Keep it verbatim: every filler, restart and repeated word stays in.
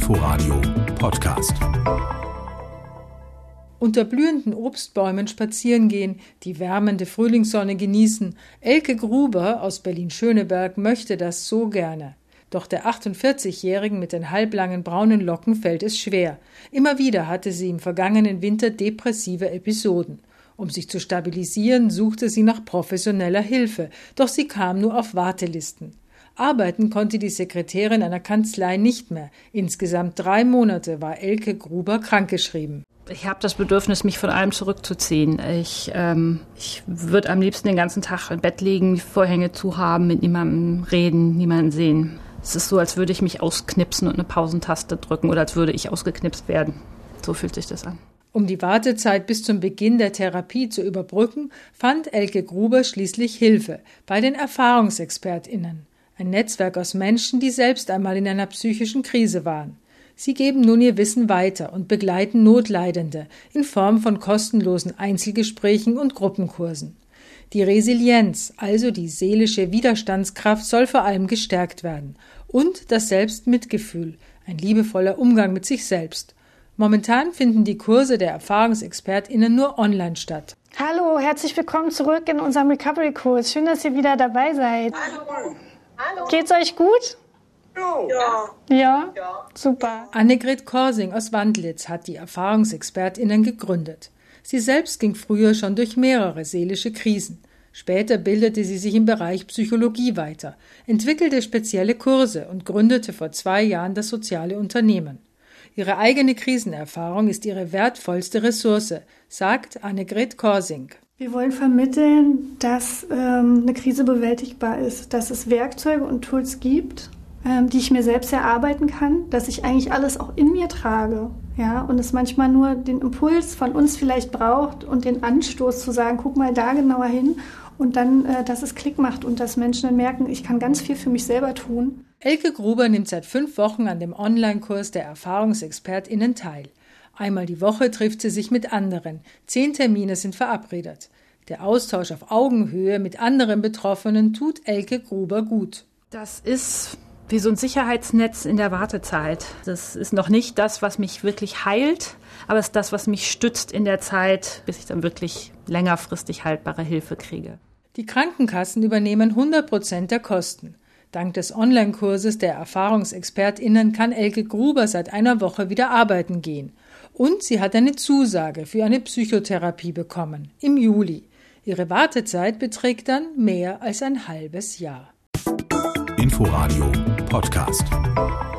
Inforadio Podcast. Unter blühenden Obstbäumen spazieren gehen, die wärmende Frühlingssonne genießen. Elke Gruber aus Berlin-Schöneberg möchte das so gerne. Doch der achtundvierzigjährigen mit den halblangen braunen Locken fällt es schwer. Immer wieder hatte sie im vergangenen Winter depressive Episoden. Um sich zu stabilisieren, suchte sie nach professioneller Hilfe, doch sie kam nur auf Wartelisten. Arbeiten konnte die Sekretärin einer Kanzlei nicht mehr. Insgesamt drei Monate war Elke Gruber krankgeschrieben. Ich habe das Bedürfnis, mich von allem zurückzuziehen. Ich, ähm, ich würde am liebsten den ganzen Tag im Bett liegen, die Vorhänge zu haben, mit niemandem reden, niemanden sehen. Es ist so, als würde ich mich ausknipsen und eine Pausentaste drücken oder als würde ich ausgeknipst werden. So fühlt sich das an. Um die Wartezeit bis zum Beginn der Therapie zu überbrücken, fand Elke Gruber schließlich Hilfe bei den ErfahrungsexpertInnen. Ein Netzwerk aus Menschen, die selbst einmal in einer psychischen Krise waren. Sie geben nun ihr Wissen weiter und begleiten Notleidende in Form von kostenlosen Einzelgesprächen und Gruppenkursen. Die Resilienz, also die seelische Widerstandskraft, soll vor allem gestärkt werden. Und das Selbstmitgefühl, ein liebevoller Umgang mit sich selbst. Momentan finden die Kurse der ErfahrungsexpertInnen nur online statt. Hallo, herzlich willkommen zurück in unserem Recovery-Kurs. Schön, dass ihr wieder dabei seid. Hallo. Hallo. Geht's euch gut? Ja. Ja? Ja, super. Annegret Korsing aus Wandlitz hat die ErfahrungsexpertInnen gegründet. Sie selbst ging früher schon durch mehrere seelische Krisen. Später bildete sie sich im Bereich Psychologie weiter, entwickelte spezielle Kurse und gründete vor zwei Jahren das soziale Unternehmen. Ihre eigene Krisenerfahrung ist ihre wertvollste Ressource, sagt Annegret Korsing. Wir wollen vermitteln, dass ähm, eine Krise bewältigbar ist, dass es Werkzeuge und Tools gibt, ähm, die ich mir selbst erarbeiten kann, dass ich eigentlich alles auch in mir trage, ja, und es manchmal nur den Impuls von uns vielleicht braucht und den Anstoß zu sagen, guck mal da genauer hin und dann, äh, dass es Klick macht und dass Menschen dann merken, ich kann ganz viel für mich selber tun. Elke Gruber nimmt seit fünf Wochen an dem Online-Kurs der ErfahrungsexpertInnen teil. Einmal die Woche trifft sie sich mit anderen. Zehn Termine sind verabredet. Der Austausch auf Augenhöhe mit anderen Betroffenen tut Elke Gruber gut. Das ist wie so ein Sicherheitsnetz in der Wartezeit. Das ist noch nicht das, was mich wirklich heilt, aber es ist das, was mich stützt in der Zeit, bis ich dann wirklich längerfristig haltbare Hilfe kriege. Die Krankenkassen übernehmen hundert Prozent der Kosten. Dank des Online-Kurses der ErfahrungsexpertInnen kann Elke Gruber seit einer Woche wieder arbeiten gehen. Und sie hat eine Zusage für eine Psychotherapie bekommen, im Juli. Ihre Wartezeit beträgt dann mehr als ein halbes Jahr. Inforadio Podcast.